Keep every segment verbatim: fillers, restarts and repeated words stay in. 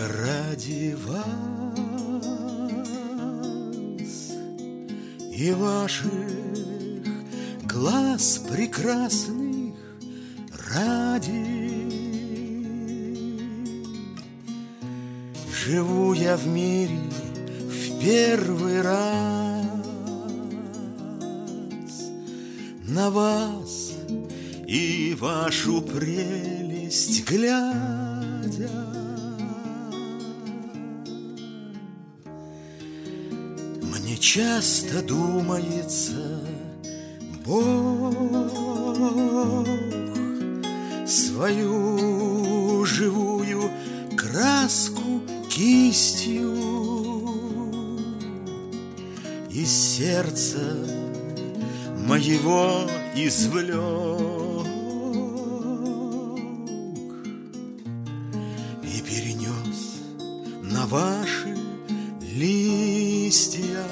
ради вас и ваших глаз прекрасных ради живу я в мире в первый раз, на вас и вашу прелесть глядя. Мне часто думается, Бог свою живую краску кистью из сердца моего извлек и перенес на ваши листья.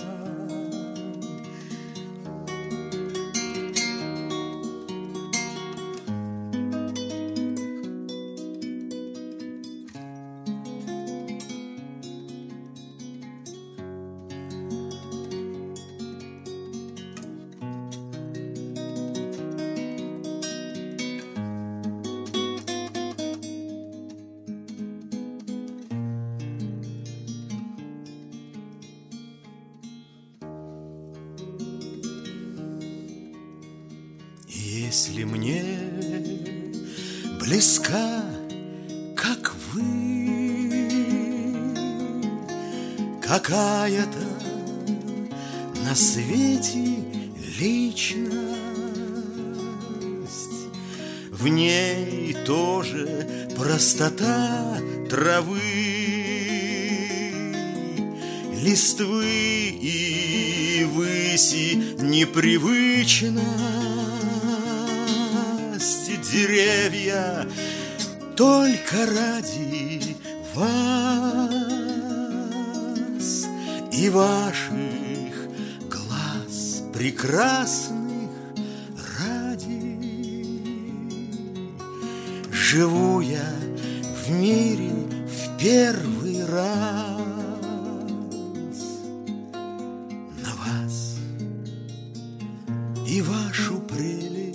Если мне близка, как вы, какая-то на свете личность, в ней тоже простота травы, листвы и выси непривычно. Деревья только ради вас и ваших глаз прекрасных ради живу я в мире в первый раз, на вас и вашу прелесть